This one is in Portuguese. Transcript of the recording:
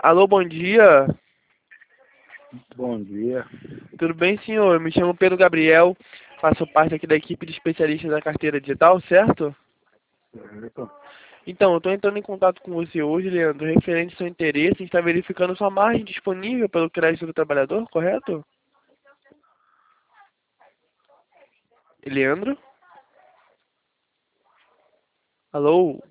Alô, bom dia. Bom dia. Tudo bem, senhor? Me chamo Pedro Gabriel, faço parte aqui da equipe de especialistas da carteira digital, certo? Certo. Então, eu estou entrando em contato com você hoje, Leandro, referente ao seu interesse em estar verificando sua margem disponível pelo crédito do trabalhador, correto? Leandro? Alô?